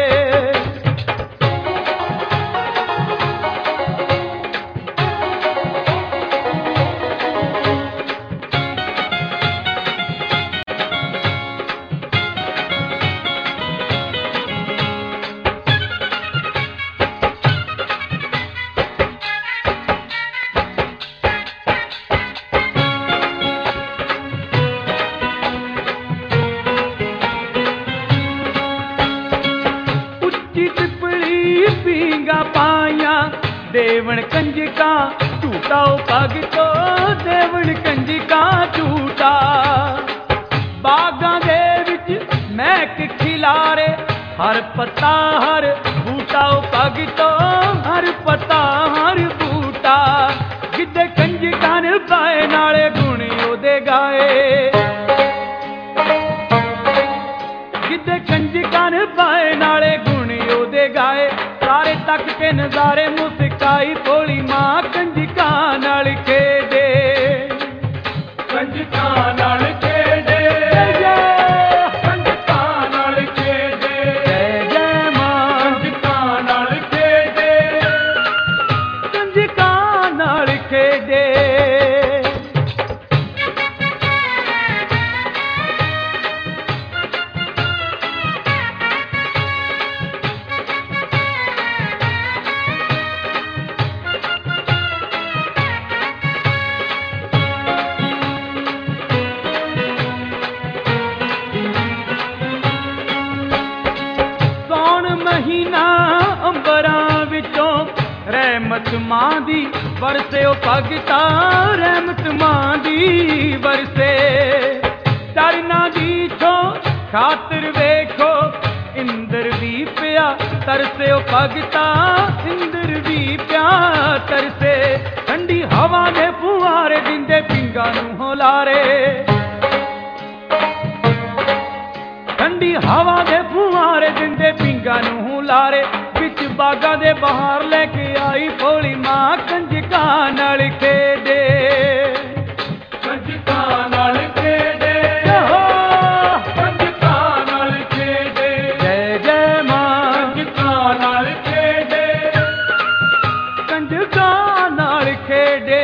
S1: देवण कंजकां झूठा भगतो देवण कंजकां झूठा बागां दे विच महक खिलारे हर पता हर बूटा ओ भगतो हर पता हर बूटा जिदे कंजकां ने पाए नाले गुण ओदे गाए जिदे कंजकां ने पाए नाले गुण ओदे गाए सारे तक के नजारे मुस्काई भोली मां कंजकां नाल खेडे कंजकां नाल खेडे रहमत मां दी बरसे ओ भगता रहमत मां दी बरसे डरना दी छो खातिर वेखो इंदर भी पिया तरसे ओ भगता इंदर भी पिया तरसे ठंडी हवा दे फुहारे दिंदे पिंगा नू होलारे ठंडी हवा दे फुहारे दिंदे पिंगा नू होलारे विच बागा दे बहार लेके आई भोली मां कंजकां नाल खेडे कंजकां नाल खेडे हो कंजकां नाल खेडे जय जय मां कंजकां नाल खेडे कंजकां नाल खेडे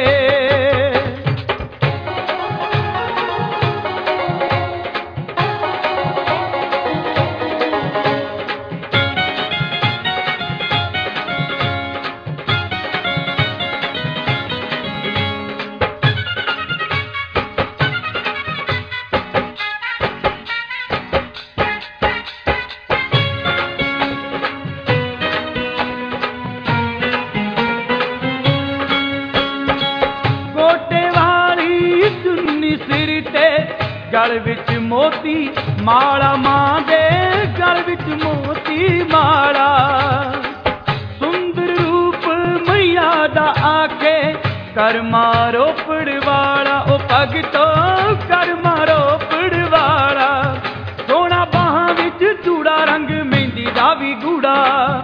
S1: गल विच मोती माला मां दे गल विच मोती माला सुंदर रूप मैया दा आके कर मारो पड़वाड़ा ओ भगतो कर मारो पड़वाड़ा सोना बाहां विच चूड़ा रंग मेहंदी दा भी गूड़ा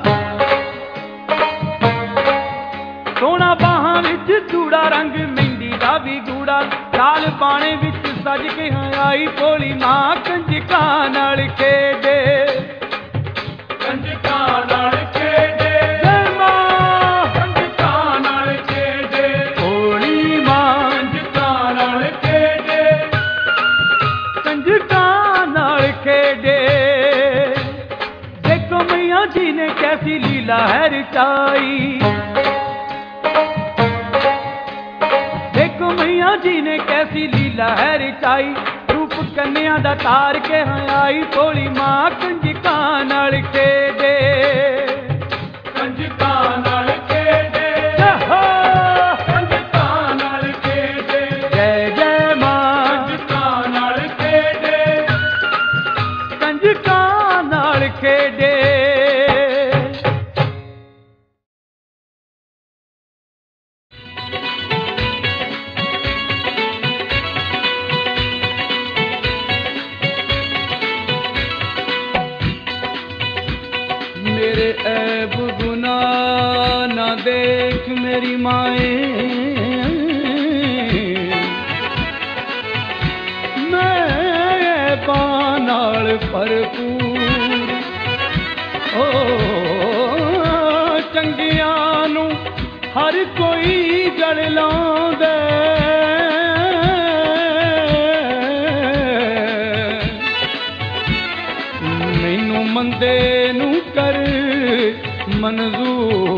S1: सोना बाहां विच चूड़ा रंग मेहंदी दा भी गूड़ा लाल पाने विच सज के आई भोली मां कंजकां नाल खेडे कंजकां नाल खेडे जय मां कंजकां नाल खेडे भोली मां कंजकां नाल खेडे कंजकां नाल खेडे देखो मैया जी ने कैसी लीला है रचाई देखो मैया जी ने कैसी लीला है रचाई रूप कन्या दा तार के आई भोली मां कंजकां नाल खेडे कंजकां नाल खेडे हो कंजकां नाल खेडे जय जय मां कंजकां नाल खेडे कंजकां नाल खेडे ऐब गुनाह ना देख मेरी माए मैं पानाल भरपूर ओ चंगियां नू हर कोई जल लांदे मैनू मंदे नू कर मंजूर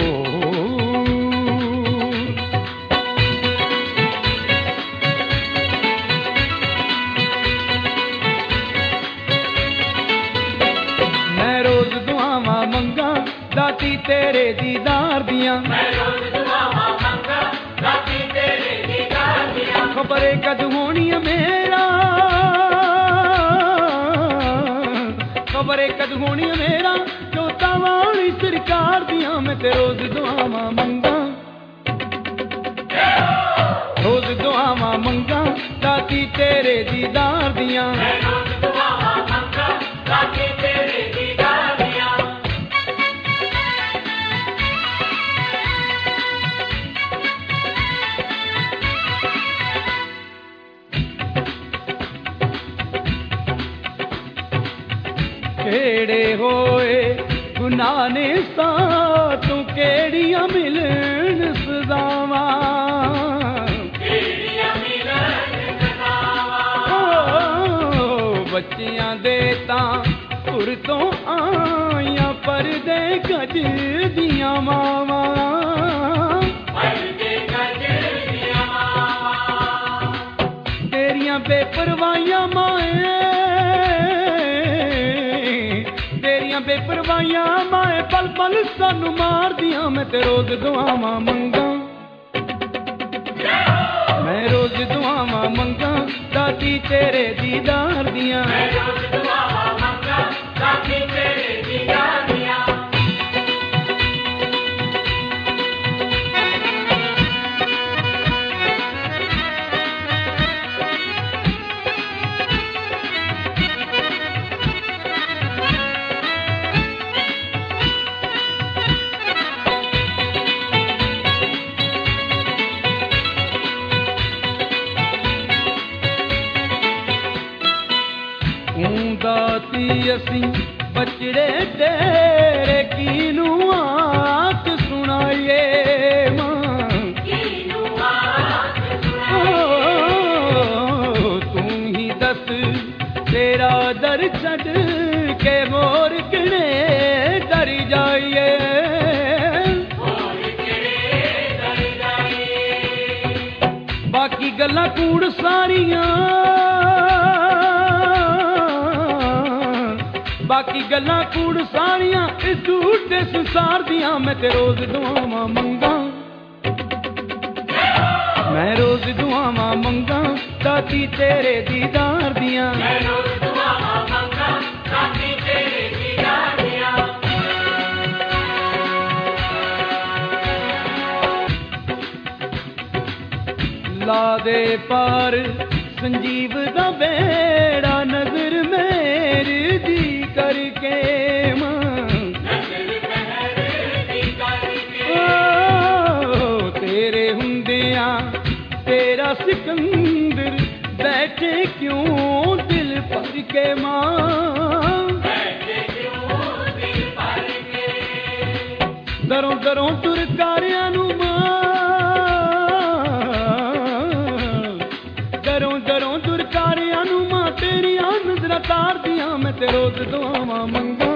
S1: मैं रोज दुआवां मंगा दाती तेरे दीदार दियां मैं रोज दुआवां मंगा दाती तेरे दीदार दियां खबर कद होनी मेरा खबर कद होनी ਦੀਆਂ ਮੇਰਾ ਜੋਤਾਂ ਵਾਲੀ ਸਰਕਾਰ ਦੀਆਂ ਮੈਂ ਤੇ ਰੋਜ਼ ਦੁਆਵਾਂ ਮੰਗਾਂ ਰੋਜ਼ ਦੁਆਵਾਂ ਮੰਗਾਂ ਦਾਤੀ ਤੇਰੇ ਦੀਦਾਰ ਦੀਆਂ
S4: ਰੋਜ਼ ਦੁਆਵਾਂ ਮੰਗਾਂ ਦਾਤੀ ਤੇਰੇ ਦੀਦਾਰ ਦੀਆਂ
S1: ਕਿਹੜੇ ਹੋਏ ਗੁਨਾਹ ਨੇ ਸਾ ਤੂੰ ਕਿਹੜੀਆਂ ਮਿਲਣ ਸਜ਼ਾਵਾਂ
S4: ਕਿਹੜੀਆਂ ਮਿਲਣ ਸਜ਼ਾਵਾਂ
S1: ਓ ਬੱਚਿਆਂ ਦੇ ਤਾਂ ਪੁਰ ਤੋਂ ਆਈਆਂ ਪਰਦੇ ਗੱਜ ਦੀਆਂ ਮਾਵਾਂ
S4: ਪਰਦੇ ਗੱਜ ਦੀਆਂ ਮਾਵਾਂ
S1: ਤੇਰੀਆਂ ਬੇਪਰਵਾਹੀਆਂ ਮਾਏ ਤੇਰੀਆਂ ਬੇਪਰਵਾਹੀਆਂ ਮਾਏ ਪਲ ਪਲ ਸਾਨੂੰ ਮਾਰਦੀਆਂ ਮੈਂ ਤੇ ਰੋਜ਼ ਦੁਆਵਾਂ ਮੰਗਾਂ ਮੈਂ ਰੋਜ਼ ਦੁਆਵਾਂ ਮੰਗਾਂ ਦਾਤੀ ਤੇਰੇ ਦੀਦਾਰ ਦੀਆਂ
S4: ਮੈਂ ਰੋਜ਼ ਦੁਆਵਾਂ ਮੰਗਾਂ ਦਾਤੀ ਤੇਰੇ ਦੀਦਾਰ ਦੀਆਂ
S1: ਦਾਤੀ ਅਸੀਂ ਬਚੜੇ ਤੇਰੇ ਕੀਨੂੰ ਆਖ ਸੁਣਾਈਏ ਮਾਂ
S4: ਕੀਨੂੰ ਆਖ
S1: ਓ ਤੂੰ ਹੀ ਦੱਸ ਤੇਰਾ ਦਰ ਛੱਡ ਕੇ ਮੋਰ ਕਿਹੜੇ ਦਰ ਜਾਈਏ
S4: ਹੋਰ ਕਿਹੜੇ ਦਰ ਜਾਈਏ
S1: ਬਾਕੀ ਗੱਲਾਂ ਕੂੜ ਸਾਰੀਆਂ ਬਾਕੀ ਗੱਲਾਂ ਕੂੜ ਸਾਰੀਆਂ ਇਸ ਝੂਠੇ ਸੰਸਾਰ ਦੀਆਂ ਮੈਂ ਤੇ ਰੋਜ਼ ਦੁਆਵਾਂ ਮੰਗਾਂ ਮੈਂ ਰੋਜ਼ ਦੁਆਵਾਂ ਮੰਗਾਂ ਦਾਤੀ ਤੇਰੇ ਦੀਦਾਰ ਦੀਆਂ
S4: ਮੈਂ ਰੋਜ਼ ਦੁਆਵਾਂ ਮੰਗਾਂ ਦਾਤੀ ਤੇਰੇ ਦੀਦਾਰ ਦੀਆਂ
S1: ਲਾ ਦੇ ਪਾਰ ਸੰਜੀਵ ਦਾ ਬੇੜਾ ਨਜ਼ਰ ਮੇਰੀ ਦੀ ਕਰਕੇ ਮਾਂ
S4: ਨਜ਼ਰ ਮਹਿਰ ਦੀ ਕਰਕੇ
S1: ਓ ਤੇਰੇ ਹੁੰਦਿਆਂ ਤੇਰਾ ਸਿਕੰਦਰ ਬੈਠੇ ਕਿਉਂ ਦਿਲ ਭਰ ਕੇ ਮਾਂ
S4: ਬੈਠੇ ਕਿਉਂ ਦਿਲ ਭਰ ਕੇ
S1: ਦਰੋਂ ਦਰੋਂ ਤੁਰਕਾਰਿਆਂ ਨੂੰ ਮਾਂ ਦਰੋਂ ਦਰੋਂ ਤੁਰਕਾਰਿਆਂ ਨੂੰ ਮਾਂ ਤੇਰੀਆਂ ਨਜ਼ਰਾਂ ਤਾਰਦੀਆਂ ਮੈਂ ਤੇ ਰੋਜ਼ ਦੁਆਵਾਂ ਮੰਗਾਂ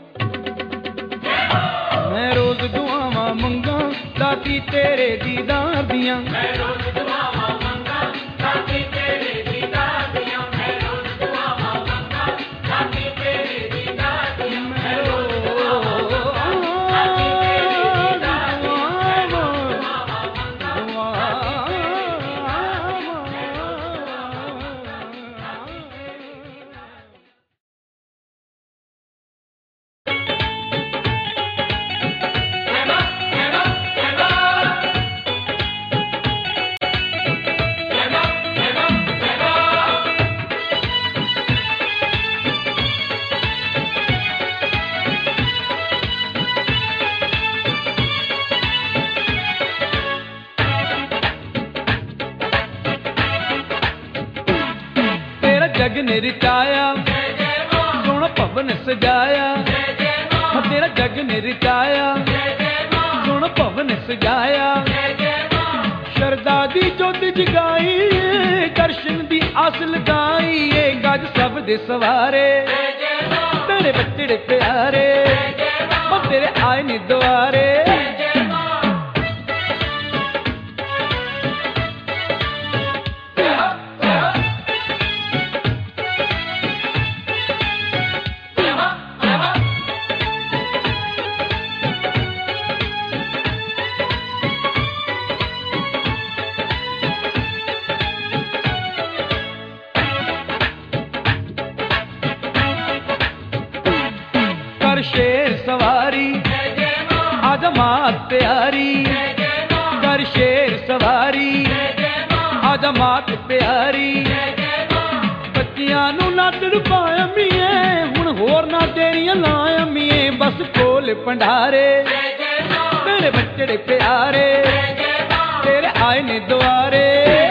S1: ਮੈਂ ਰੋਜ਼ ਦੁਆਵਾਂ ਮੰਗਾਂ ਦਾਤੀ ਤੇਰੇ ਦੀਦਾਰ ਦੀਆਂ
S4: ਮੈਂ ਰੋਜ਼ ਦੁਆਵਾਂ ਮੰਗਾਂ ਦਾਤੀ ਤੇਰੇ ਦੀਦਾਰ ਦੀਆਂ ਮੈਂ ਰੋਜ਼ ਦੁਆਵਾਂ ਮੰਗਾਂ ਦਾਤੀ ਤੇਰੇ ਦੀਦਾਰ ਦੀਆਂ ਮੈਂ ਰੋਜ਼ ਦੁਆਵਾਂ ਮੰਗਾਂ ਦਾਤੀ ਤੇਰੇ ਦੀਦਾਰ ਦੀਆਂ ਮੈਂ ਰੋਜ਼ ਦੁਆਵਾਂ ਮੰਗਾਂ ਤੇਰਾ ਜਗ ਨੇ ਰਚਾਇਆ ਸੋਹਣਾ ਭਵਨ ਸਜਾਇਆ ਹਾਂ ਤੇਰਾ ਜਗ ਨੇ ਰਚਾਇਆ ਸੋਹਣਾ ਭਵਨ ਸਜਾਇਆ ਸ਼ਰਦਾ ਦੀ ਜੋਤ ਜਗਾਈ ਦਰਸ਼ਨ ਦੀ ਆਸ ਲਗਾਈ ਏ ਗੱਜ ਸਭ ਦੇ ਸਵਾਰੇ ਤੇਰੇ ਬੱਚੜੇ ਪਿਆਰੇ ਉਹ ਤੇਰੇ ਆਏ ਨੀ ਦੁਆਰੇ
S1: प्यारी कर शेर सवारी आजा मात प्यारी बच्चियां नू नद पाया मीए हुण होर ना तेरियां लाया मीए बस कोल भंडारे मेरे बच्चे प्यारे तेरे आए ने द्वारे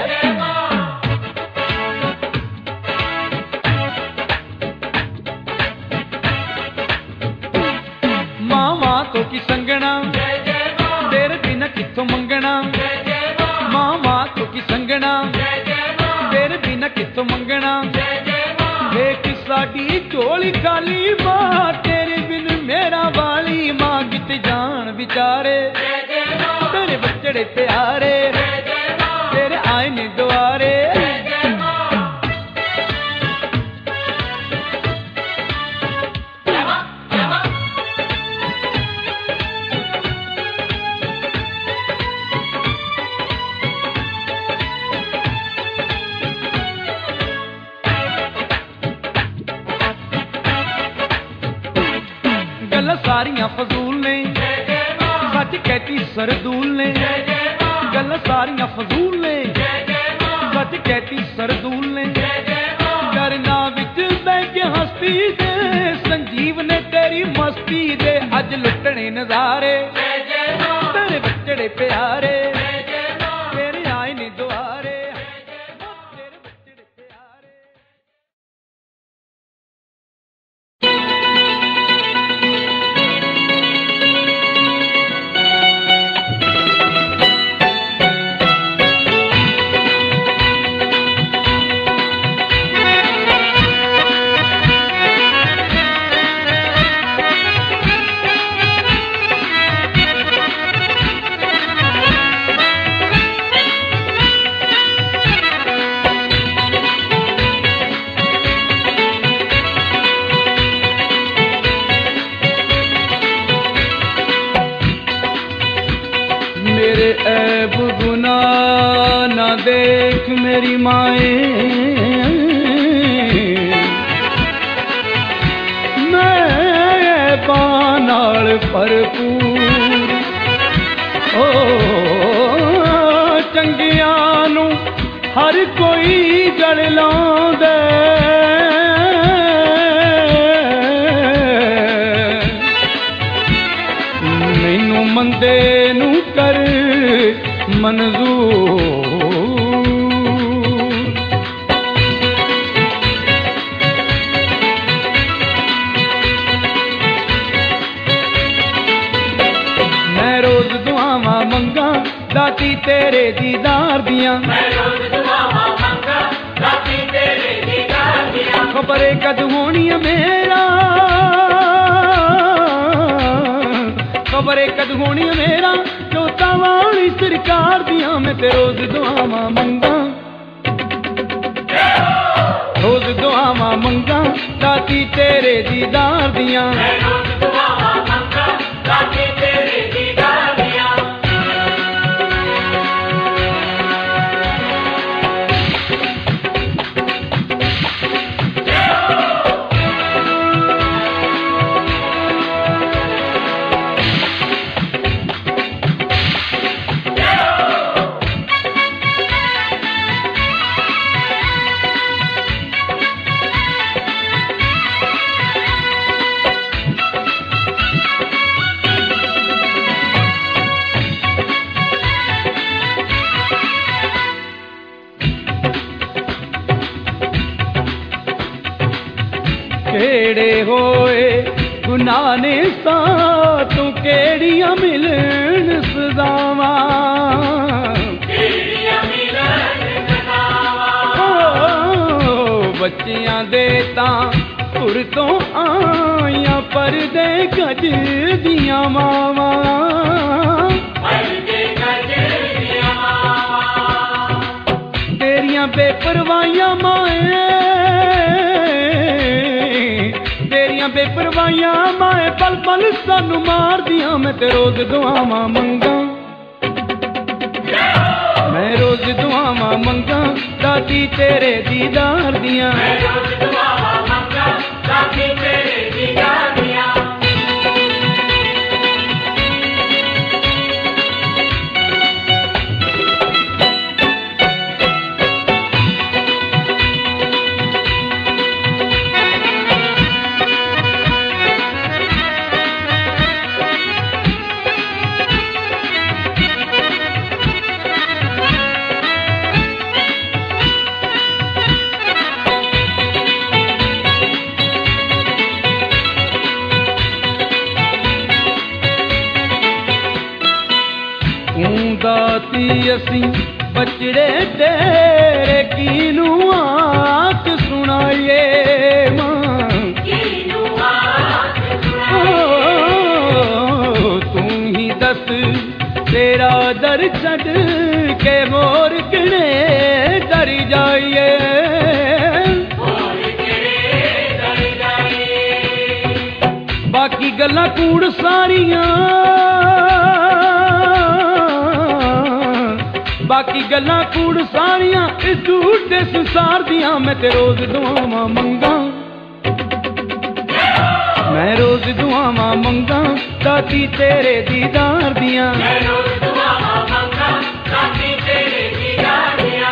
S1: मामा तो की संगना तेरे बिना किथों मंगना मामा तो की संगना तेरे बिना किथों मंगना देख साडी झोली खाली मां तेरे बिन मेरा वाली मां किते जान विचारे तेरे बच्चे प्यारे तेरे आए ने द्वारे गल्लां सारियां फजूल ने सच कहती सरदूल ने गल्लां सारियां फजूल ने सच कहती सरदूल ने करना विच बह के हस्ती दे संजीव ने तेरी मस्ती दे अज लुटने नजारे तेरे बच्चे प्यारे तेरे आए ने द्वारे तेरे बच्चे प्यारे ऐब गुनाह ना देख मेरी माए मैं ऐबां नाल भरपूर ओ चंगियां नू हर कोई गल लांदा मैनू मंदे नू कर मंजूर मैं रोज दुआवां मंगा दाती तेरे दीदार दियां खबरे कद होनी मेरा खबरे कद होनी मेरा जोता वाली सरकार दियां मैं ते रोज दुआवां मंगा रोज दुआवां मंगा दाती तेरे दीदार दियां केड़े होए गुनाह ने सातों केड़ियां मिलन सदावां बच्चियां दे तां पुर तो आइयां परदे गज दियां मावां तेरियां बेपरवाहियां माए तेरियां बेपरवाहियां माए पल पल सानू मार दियां मैं ते रोज दुआवां मंगा मैं रोज दुआवां मंगा दाती तेरे दीदार दियां ਦਾਤੀ ਅਸੀਂ ਬਚੜੇ ਤੇਰੇ ਕੀਨੂੰ ਆਖ ਸੁਣਾਈਏ ਮਾਂ
S4: ਕੀਨੂੰ ਆਖ
S1: ਓ, ਤੂੰ ਹੀ ਦੱਸ ਤੇਰਾ ਦਰ ਛੱਡ ਕੇ ਮੋਰ ਕਿਹੜੇ ਦਰ ਜਾਈਏ
S4: ਹੋਰ ਕਿਹੜੇ ਦਰ ਜਾਈਏ
S1: ਬਾਕੀ ਗੱਲਾਂ ਕੂੜ ਸਾਰੀਆਂ ਬਾਕੀ ਗੱਲਾਂ ਕੂੜ ਸਾਰੀਆਂ ਇਸ ਝੂਠੇ ਸੰਸਾਰ ਦੀਆਂ ਮੈਂ ਤੇ ਰੋਜ਼ ਦੁਆਵਾਂ ਮੰਗਾਂ ਮੈਂ ਰੋਜ਼ ਦੁਆਵਾਂ ਮੰਗਾਂ ਦਾਤੀ ਤੇਰੇ ਦੀਦਾਰ ਦੀਆਂ
S4: ਮੈਂ ਰੋਜ਼ ਦੁਆਵਾਂ ਮੰਗਾਂ ਦਾਤੀ ਤੇਰੇ ਦੀਦਾਰ ਦੀਆਂ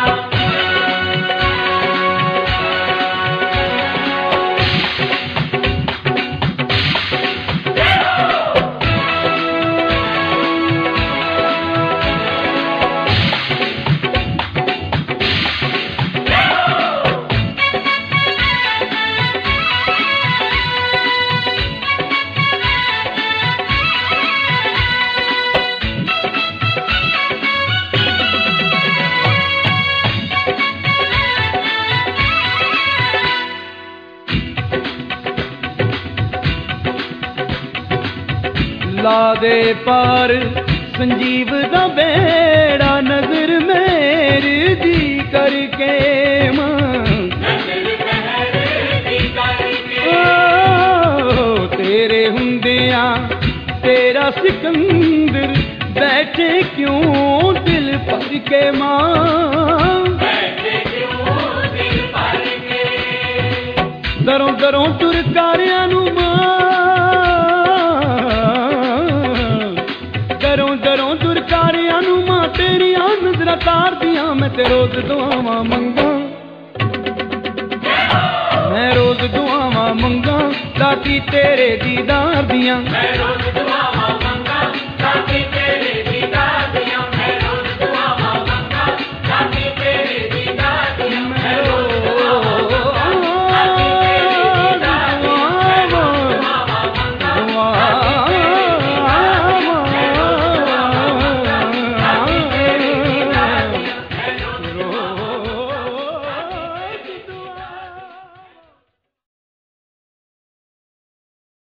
S1: ਲਾ ਦੇ ਪਾਰ ਸੰਜੀਵ ਦਾ ਬੇੜਾ ਨਜ਼ਰ ਮੇਰੀ ਦੀ ਕਰਕੇ ਮਾਂ
S4: ਨਜ਼ਰ ਮਹਿਰ ਦੀ ਕਰਕੇ
S1: ਓ, ਤੇਰੇ ਹੁੰਦਿਆਂ ਤੇਰਾ ਸਿਕੰਦਰ ਬੈਠੇ ਕਿਉਂ ਦਿਲ ਭਰ ਕੇ ਮਾਂ
S4: ਬੈਠੇ ਕਿਉਂ ਦਿਲ ਭਰ ਕੇ
S1: ਦਰੋਂ ਦਰੋਂ ਤੁਰ ਕਾਰਿਆਂ ਨੂੰ ਮਾਂ ਦਰੋਂ ਦਰੋਂ ਤੁਰ ਕਾਰਿਆਂ ਨੂੰ ਮਾਂ ਤੇਰੀਆਂ ਨਜ਼ਰਾਂ ਤਾਰਦੀਆਂ ਮੈਂ ਤੇ ਰੋਜ਼ ਦੁਆਵਾਂ ਮੰਗਾਂ ਮੈਂ ਰੋਜ਼ ਦੁਆਵਾਂ ਮੰਗਾਂ ਦਾਤੀ ਤੇਰੇ ਦੀਦਾਰ ਦੀਆਂ
S4: ਮੈਂ ਰੋਜ਼